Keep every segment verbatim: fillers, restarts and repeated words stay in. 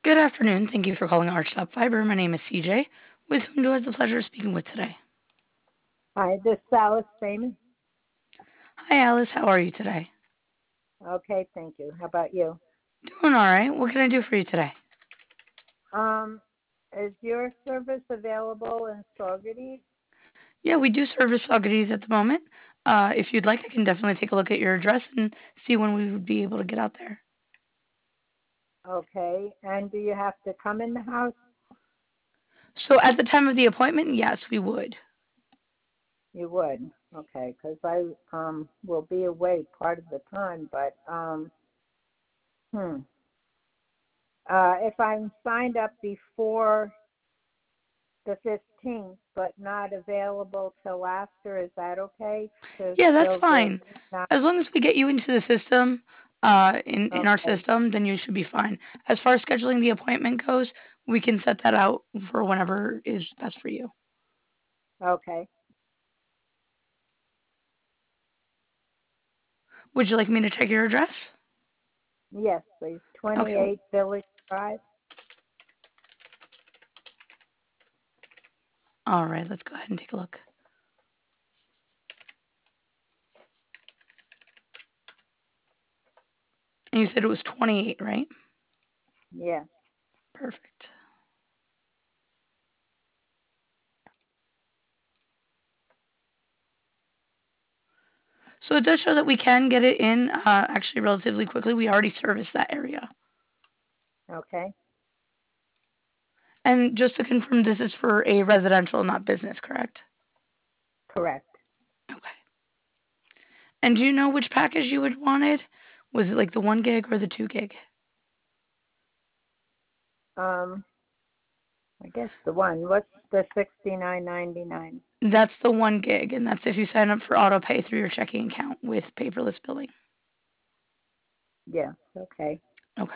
Good afternoon. Thank you for calling Archtop Fiber. My name is C J. With whom do I have the pleasure of speaking with today? Hi, this is Alice Freeman. Hi, Alice. How are you today? Okay, thank you. How about you? Doing all right. What can I do for you today? Um, is your service available in Saugerties? Yeah, we do service Saugerties at the moment. Uh, if you'd like, I can definitely take a look at your address and see when we would be able to get out there. Okay, and do you have to come in the house? So at the time of the appointment, yes, we would. You would. Okay, because I um will be away part of the time, but um, hmm. Uh, if I'm signed up before the fifteenth, but not available till after, is that okay? To Yeah, that's still get fine. not As long as we get you into the system, uh, in in our okay. system, then you should be fine. As far as scheduling the appointment goes, we can set that out for whenever is best for you. Okay. Would you like me to check your address? Yes, please. Okay. twenty-eight Village Drive. All right. Let's go ahead and take a look. And you said it was twenty-eight, right? Yeah. Perfect. So it does show that we can get it in uh, actually relatively quickly. We already serviced that area. Okay. And just to confirm, this is for a residential, not business, correct? Correct. Okay. And do you know which package you would wanted? Was it like the one gig or the two gig? Um, I guess the one. What's the sixty-nine ninety-nine? That's the one gig, and that's if you sign up for auto pay through your checking account with paperless billing. Yes. Okay. Okay.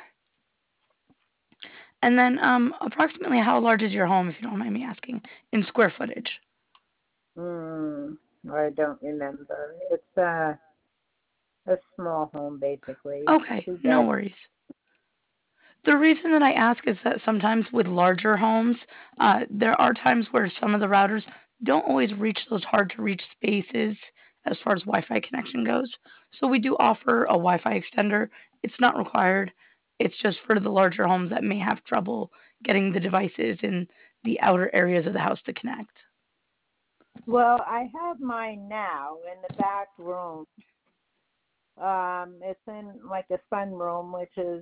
And then, um, approximately how large is your home, if you don't mind me asking, in square footage? Hmm. I don't remember. It's a a small home basically. Okay, Two no bed. worries. The reason that I ask is that sometimes with larger homes, uh, there are times where some of the routers don't always reach those hard to reach spaces as far as Wi Fi connection goes. So we do offer a Wi Fi extender. It's not required, it's just for the larger homes that may have trouble getting the devices in the outer areas of the house to connect. Well, I have mine now in the back room. Um, it's in like a sunroom, which is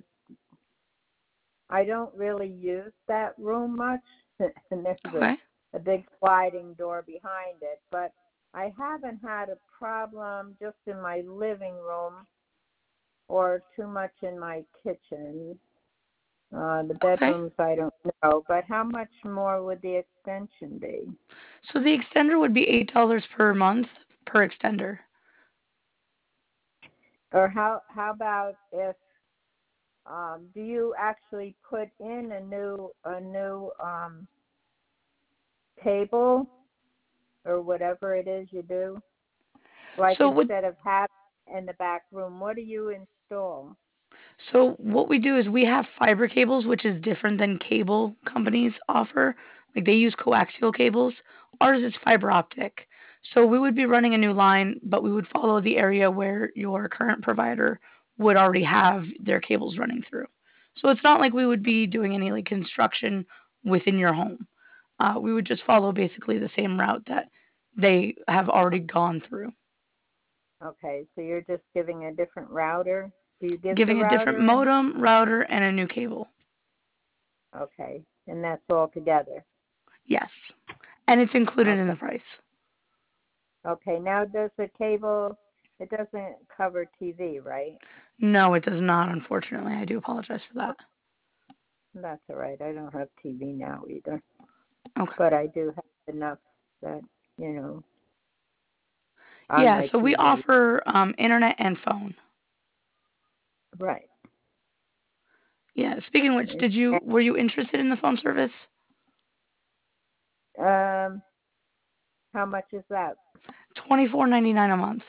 I don't really use that room much, and there's a, Okay. a big sliding door behind it. But I haven't had a problem just in my living room or too much in my kitchen. Uh, the Okay. bedrooms, I don't know. But how much more would the extension be? So the extender would be eight dollars per month per extender. Or how how about if um, do you actually put in a new a new um, table or whatever it is you do? Like So what instead of having in the back room, what do you install? So what we do is we have fiber cables, which is different than cable companies offer. Like they use coaxial cables. Ours is fiber optic. So we would be running a new line, but we would follow the area where your current provider would already have their cables running through. So it's not like we would be doing any like construction within your home. Uh, we would just follow basically the same route that they have already gone through, Okay, so you're just giving a different router. Do you give the giving a different router in? modem, router, and a new cable. Okay, and that's all together. Yes. And it's included in Okay. the price. Okay, now does the cable, it doesn't cover T V, right? No, it does not, unfortunately. I do apologize for Oh, that. that's all right. I don't have T V now either, Okay. but I do have enough that, you know, on Yeah, my so we T V. offer um, internet and phone. Right. Yeah, speaking of which, did you were you interested in the phone service? Um, how much is that? twenty-four ninety-nine a month.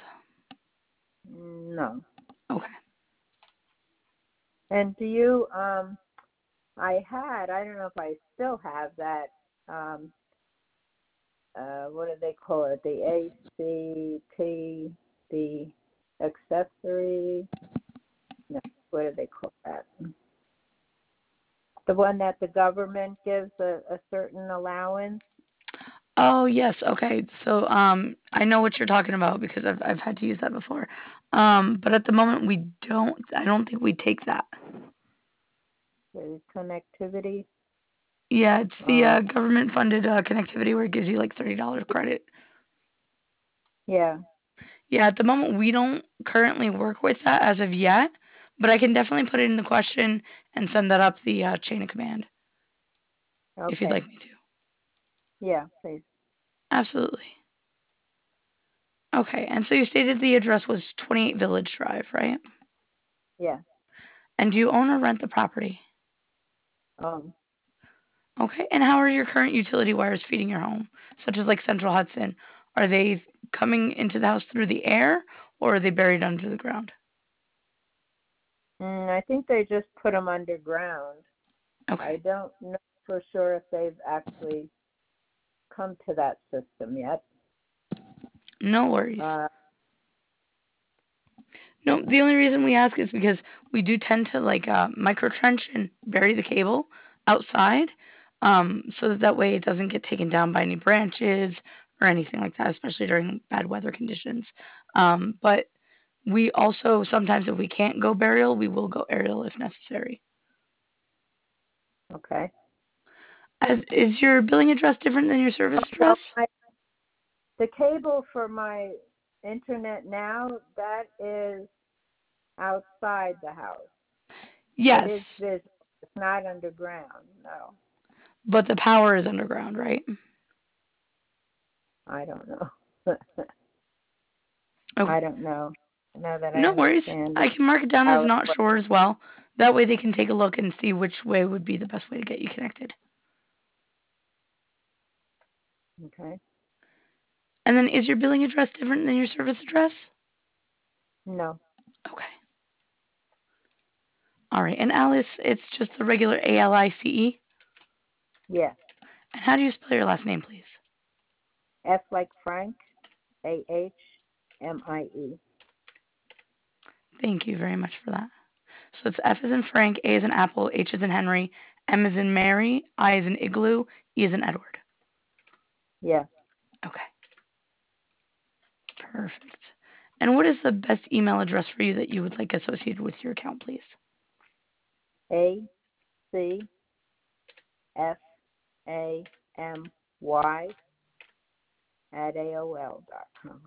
No. Okay. And do you um I had, I don't know if I still have that, um, uh, what do they call it? The A C T, the accessory, no, what do they call that? The one that the government gives a, a certain allowance. Oh, yes. Okay. So, um, I know what you're talking about because I've I've had to use that before. Um, but at the moment we don't. I don't think we take that. The connectivity. Yeah, it's the Um, uh, government-funded uh, connectivity where it gives you like thirty dollars credit. yeah. Yeah, at the moment we don't currently work with that as of yet, but I can definitely put it in the question and send that up the uh, chain of command if you'd Okay. like me to. Yeah, please. Absolutely. Okay, and so you stated the address was twenty-eight Village Drive, right? Yeah. And do you own or rent the property? Um, Okay, and how are your current utility wires feeding your home, such as like Central Hudson? Are they coming into the house through the air or are they buried under the ground? mm, I think they just put them underground. I Okay, don't know for sure if they've actually come to that system yet. no worries. Uh, No, the only reason we ask is because we do tend to like uh, micro trench and bury the cable outside, um, so that that way it doesn't get taken down by any branches or anything like that, especially during bad weather conditions. Um, but we also sometimes, if we can't go burial, we will go aerial if necessary. okay. As is your billing address different than your service No, address? I, the cable for my internet now, that is outside the house. It is Yes, visible. It's not underground. No, but the power is underground, right? I don't know. Okay. I don't know. Now that I No worries. understand I can mark it down as how it not works. sure as well. That way they can take a look and see which way would be the best way to get you connected. Okay. And then is your billing address different than your service address? No. Okay. All right. And Alice, it's just the regular A L I C E. Yeah. And how do you spell your last name, please? F like Frank. A H M I E. Thank you very much for that. So it's F as in Frank, A as in Apple, H as in Henry, M as in Mary, I as in Igloo, E as in Edward. Yeah. Okay. Perfect. And what is the best email address for you that you would like associated with your account, please? A C F A M Y at A O L dot com.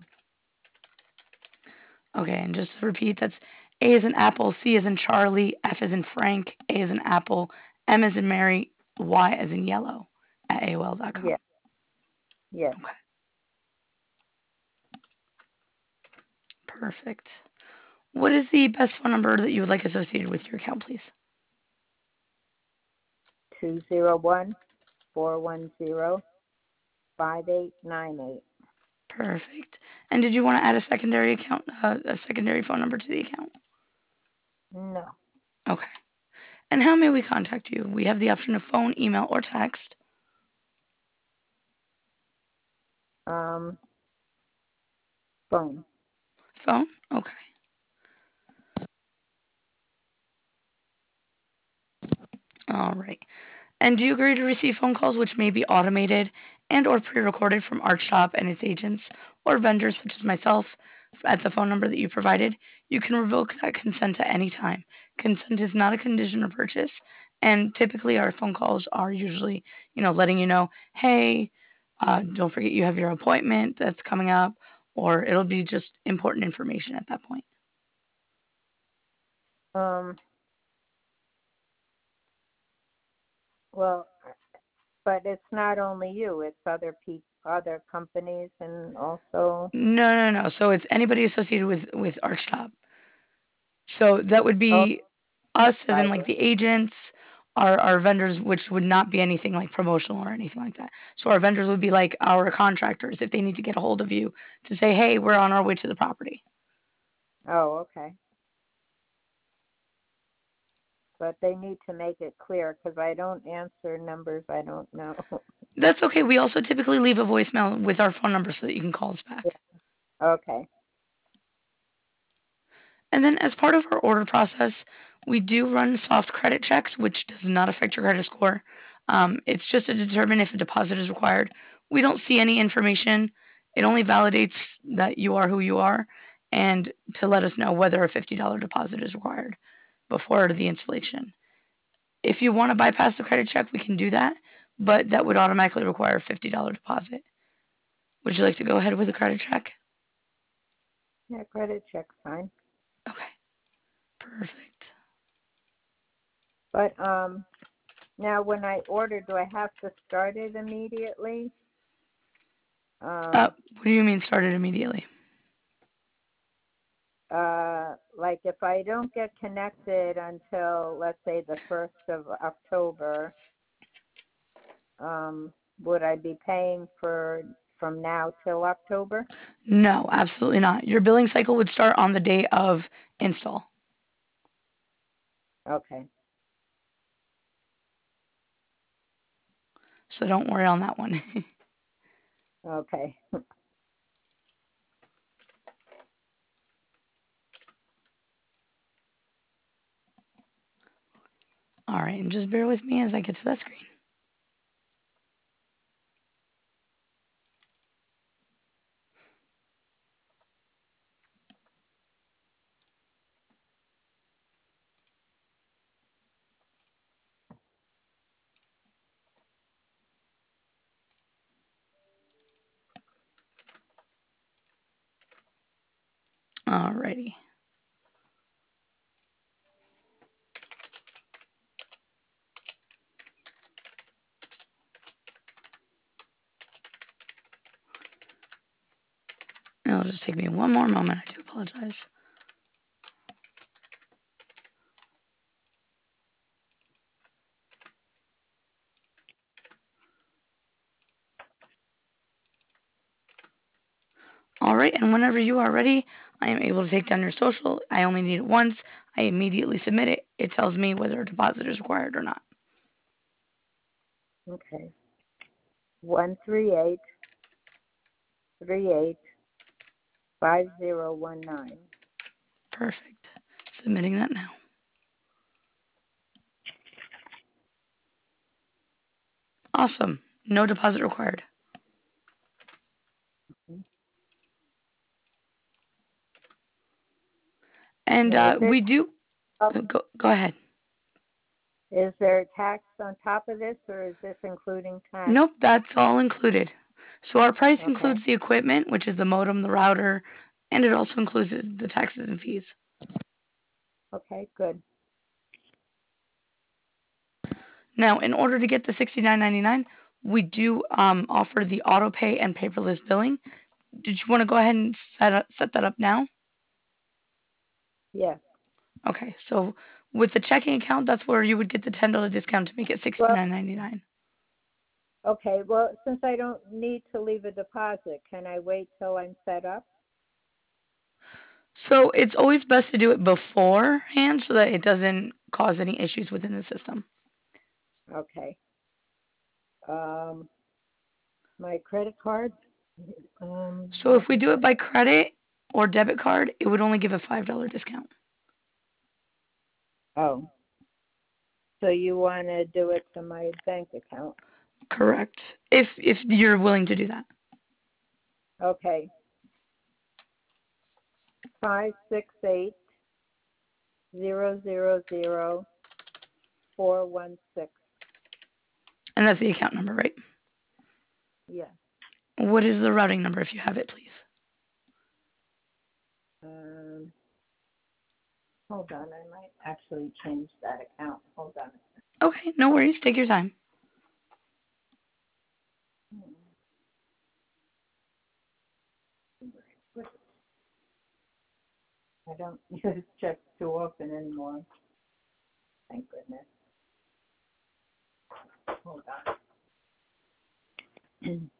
Okay, and just to repeat, that's A as in Apple, C as in Charlie, F as in Frank, A as in Apple, M as in Mary, Y as in yellow at A O L dot com. Yeah. Yes. Okay, perfect. What is the best phone number that you would like associated with your account, please? Two zero one four one zero five eight nine eight. Perfect. And did you want to add a secondary account, uh, a secondary phone number to the account? No. Okay. And how may we contact you? We have the option of phone, email, or text. Um. Phone. Phone? Okay. All right. And do you agree to receive phone calls which may be automated and or pre-recorded from Art Shop and its agents or vendors such as myself at the phone number that you provided? You can revoke that consent at any time. Consent is not a condition of purchase, and typically our phone calls are usually, you know, letting you know, hey, uh, don't forget you have your appointment that's coming up, or it'll be just important information at that point. Um. Well, but it's not only you. It's other people, other companies, and also. No, no, no. So it's anybody associated with with Art Shop. So that would Oh, be us, as in like library. the agents, our our vendors, which would not be anything like promotional or anything like that. So our vendors would be like our contractors if they need to get a hold of you to say, hey, we're on our way to the property. Oh, okay. but they need to make it clear because I don't answer numbers I don't know. That's okay. We also typically leave a voicemail with our phone number so that you can call us back. Yeah. Okay. And then as part of our order process, we do run soft credit checks, which does not affect your credit score. Um, it's just to determine if a deposit is required. We don't see any information. It only validates that you are who you are and to let us know whether a fifty dollars deposit is required before the installation. If you want to bypass the credit check, we can do that, but that would automatically require a fifty dollars deposit. Would you like to go ahead with a credit check? Yeah, credit check's fine. Okay, perfect. But um, now when I order, do I have to start it immediately? Um, Uh, what do you mean started immediately? uh, like if I don't get connected until, let's say, the first of October, um, would I be paying for from now till October? No, absolutely not. Your billing cycle would start on the day of install. Okay. So don't worry on that one. Okay. All right, and just bear with me as I get to that screen. Alrighty. It'll just take me one more moment. I do apologize. All right, and whenever you are ready, I am able to take down your social. I only need it once. I immediately submit it. It tells me whether a deposit is required or not. Okay. One three eight three eight five zero one nine. Perfect. Submitting that now. Awesome. No deposit required. And Now, is uh, there we do. Go, go ahead. is there tax on top of this, or is this including tax? Nope, that's all included. So our price Okay. includes the equipment, which is the modem, the router, and it also includes the taxes and fees. Okay, good. Now, in order to get the sixty-nine ninety-nine, we do um, offer the auto pay and paperless billing. Did you want to go ahead and set up, set that up now? Yes. Okay, so with the checking account, that's where you would get the ten dollars discount to make it Well, sixty-nine ninety-nine. okay. Well, since I don't need to leave a deposit, can I wait till I'm set up? So it's always best to do it beforehand so that it doesn't cause any issues within the system. Okay. Um, my credit card. Um, So if we do it by credit or debit card, it would only give a five dollars discount. Oh, so you want to do it to my bank account? Correct. If if you're willing to do that. Okay. Five six eight zero zero zero four one six. And that's the account number, right? Yes. What is the routing number if you have it, please? Um, hold on, I might actually change that account. Hold on. Okay, no worries. Take your time. I don't use checks too often anymore. Thank goodness. Hold on.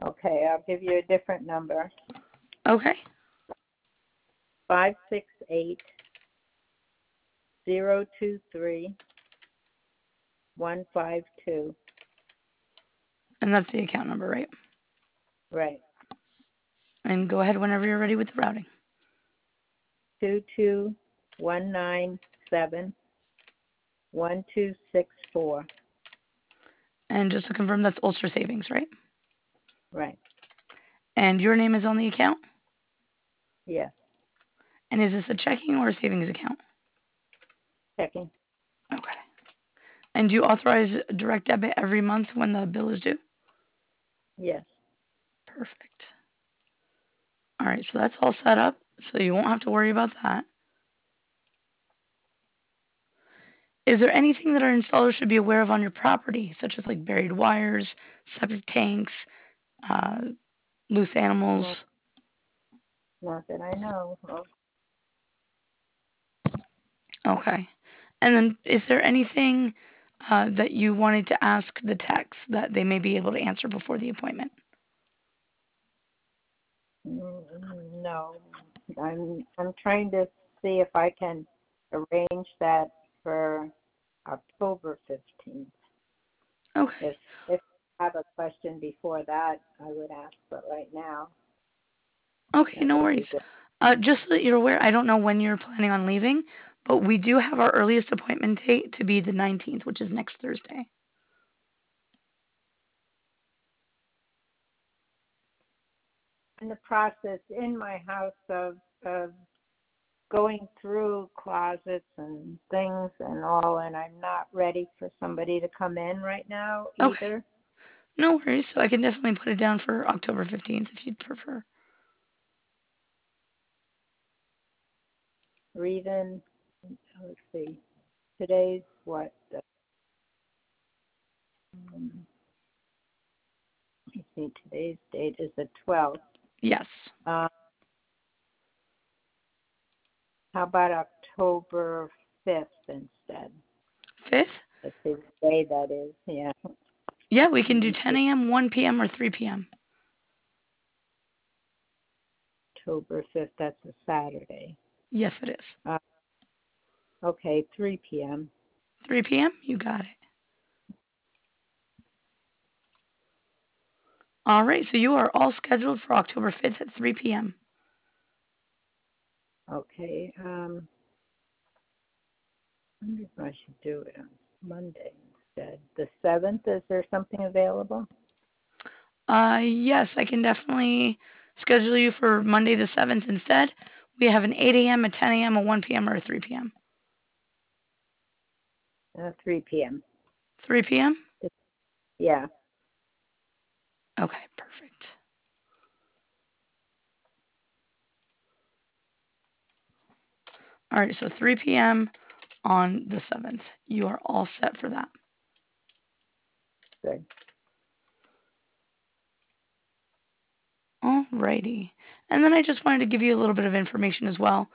Okay, I'll give you a different number. Okay. Five six eight zero two three one five two. And that's the account number, right? Right. And go ahead whenever you're ready with the routing. Two two one nine seven one two six four. And just to confirm, that's Ulster Savings, right? Right. And your name is on the account? Yes. And is this a checking or a savings account? Checking. Okay. And do you authorize direct debit every month when the bill is due? Yes. Perfect. All right, so that's all set up, so you won't have to worry about that. Is there anything that our installer should be aware of on your property, such as like buried wires, septic tanks, uh, loose Not, animals? not that I know. Oh, Okay. And then is there anything uh, that you wanted to ask the techs that they may be able to answer before the appointment? mm, no. I'm I'm trying to see if I can arrange that for October fifteenth. Okay. If if I have a question before that, I would ask, but right now Okay, that no would be worries. good. Uh, just so that you're aware, I don't know when you're planning on leaving, but we do have our earliest appointment date to be the nineteenth, which is next Thursday. In the process in my house of of going through closets and things and all, and I'm not ready for somebody to come in right now Okay, either. no worries. So I can definitely put it down for October fifteenth if you'd prefer. Or even, let's see, today's what? Uh, um, let's see, today's date is the twelfth. Yes. Uh, how about October fifth instead? fifth? Let's see what day that is. Yeah. Yeah, we can Let do me ten see. a m, one p m, or three p m. October fifth, that's a Saturday. Yes, it is. Uh, okay, three p.m. three p m? You got it. All right, so you are all scheduled for October fifth at three p m. Okay. Um, I wonder if I should do it on Monday instead. The seventh, is there something available? Uh, yes, I can definitely schedule you for Monday the seventh instead. We have an eight a m, a ten a m, a one p m, or a three p m. Uh, three p.m. three p m? Yeah. Okay, perfect. All right, so three p m on the seventh. You are all set for that. Good. Alrighty. And then I just wanted to give you a little bit of information as well,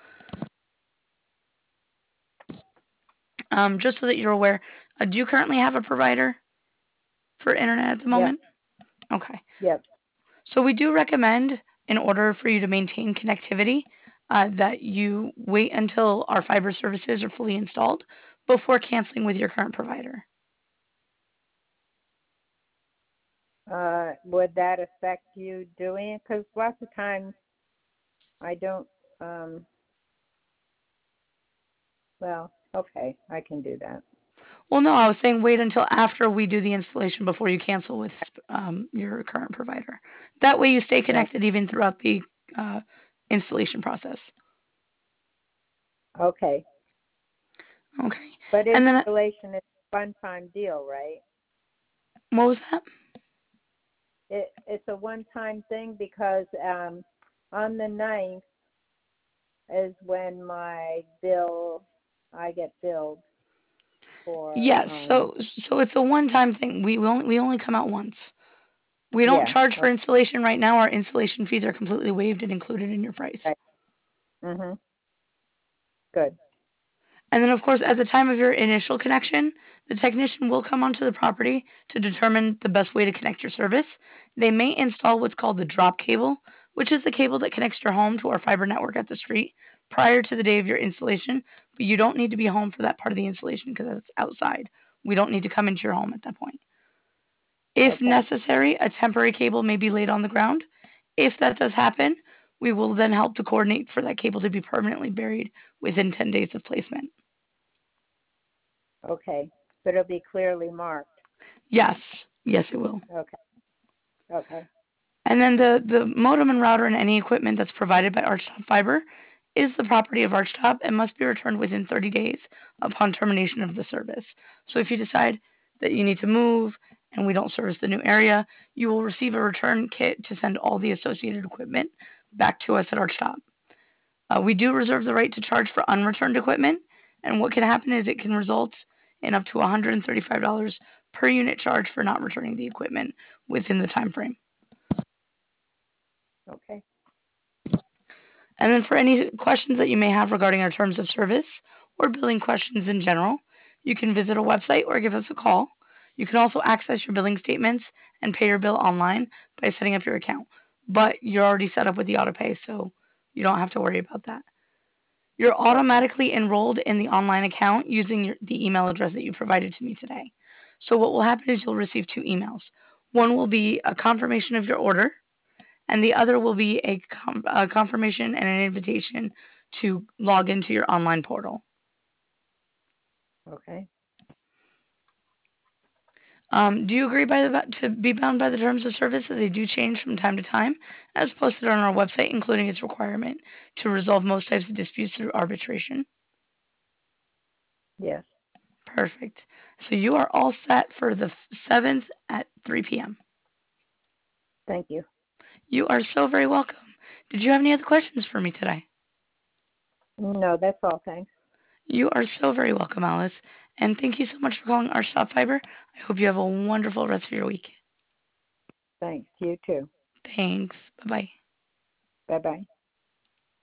um, just so that you're aware. Uh, do you currently have a provider for internet at the Yep. moment? Okay. Yep. So we do recommend, in order for you to maintain connectivity, uh, that you wait until our fiber services are fully installed before canceling with your current provider. Uh, would that affect you doing it? Because lots of times I don't. Um, well, okay, I can do that. Well, no, I was saying wait until after we do the installation before you cancel with um, your current provider. That way you stay Right. connected even throughout the uh, installation process. Okay. Okay. But And then, uh, installation is a one-time deal, right? what was that? It, it's a one-time thing because um, on the ninth is when my bill, I get billed for, Yes. um, So, so it's a one-time thing. We, we only we only come out once. We don't yeah, charge for okay, installation right now. Our installation fees are completely waived and included in your price. right. Mm-hmm. Good. And then, of course, at the time of your initial connection, the technician will come onto the property to determine the best way to connect your service. They may install what's called the drop cable, which is the cable that connects your home to our fiber network at the street prior to the day of your installation. But you don't need to be home for that part of the installation because that's outside. We don't need to come into your home at that point. If Okay. necessary, a temporary cable may be laid on the ground. If that does happen, we will then help to coordinate for that cable to be permanently buried within ten days of placement. Okay. But it'll be clearly marked. Yes. Yes, it will. Okay. Okay. And then the, the modem and router and any equipment that's provided by Archtop Fiber is the property of Archtop and must be returned within thirty days upon termination of the service. So if you decide that you need to move and we don't service the new area, you will receive a return kit to send all the associated equipment back to us at Archtop. Uh, we do reserve the right to charge for unreturned equipment, and what can happen is it can result in up to one hundred thirty-five dollars per unit charge for not returning the equipment within the time frame. Okay. And then for any questions that you may have regarding our terms of service or billing questions in general, you can visit our website or give us a call. You can also access your billing statements and pay your bill online by setting up your account. But you're already set up with the autopay, so you don't have to worry about that. You're Okay. automatically enrolled in the online account using your, the email address that you provided to me today. So what will happen is you'll receive two emails. One will be a confirmation of your order, and the other will be a, com- a confirmation and an invitation to log into your online portal. Okay. Um, do you agree by the, to be bound by the terms of service as they do change from time to time, as posted on our website, including its requirement to resolve most types of disputes through arbitration? Yes. Perfect. So you are all set for the seventh at three p.m. Thank you. You are so very welcome. Did you have any other questions for me today? No, that's all. Thanks. You are so very welcome, Alice. And thank you so much for calling Archtop Fiber. I hope you have a wonderful rest of your week. Thanks. You too. Thanks. Bye bye. Bye bye.